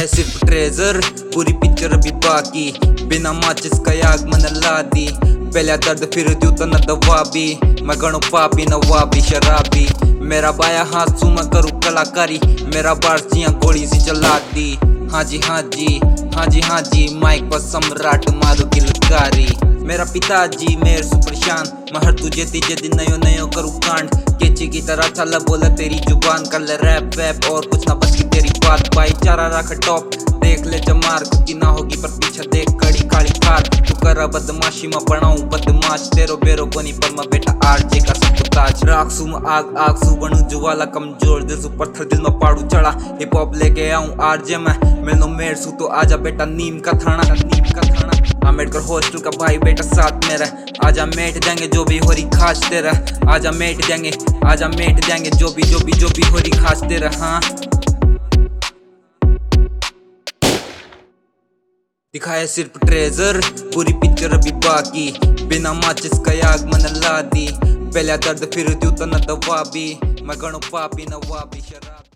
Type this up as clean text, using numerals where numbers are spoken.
दिखाए सिर्फ ट्रेजर, पूरी पिक्चर अभी बाकी। बिना माचिस का आग मन ला दी, पहला दर्द फिर दू तो न दवा भी। मैं गणो पापी नवाबी शराबी, मेरा बाया हाथ सू मैं करूँ कलाकारी। मेरा बारसियां गोली सी चला दी। हाँ जी हाँ जी हाँ जी हाँ जी, माइक पर सम्राट मारू किलकारी। मेरा पिताजी मेरे से परेशान, महर तुझे तीजे दिन नयो नयो करूँ कांड। केची की तरह चल बोला तेरी जुबान, कर ले रैप वैप और कुछ ना बच की तेरी बात। भाईचारा रख टॉप, देख ले जमार खुद की ना होगी पर पीछे देख कड़ी काली कार। तू कर बदमाशी में बनाऊं बदमाश, तेरो बेरो कोनी पर मैं बेटा आरजे का सब ताज। राख सू में आग आग सू बनू ज्वाला, कमजोर दिल सू पत्थर दिल में पाड़ू चढ़ा। हिप हॉप लेके आऊं आरजे में, मैंने मेर सू तो आजा बेटा नीम का थाना। नीम का थाना अम्बेडकर हॉस्टल का भाई बेटा साथ मेरा। आजा मेट देंगे जो भी हो रही खास तेरा, आजा मेट देंगे जो भी हो रही खास तेरा। हाँ दिखाए सिर्फ ट्रेजर, पूरी पिक्चर अभी बाकी। बिना माचिस का आग मन ला दी, पहला दर्द फिर दू तो न दवा भी। मैं गणो पापी नवाबी शराब।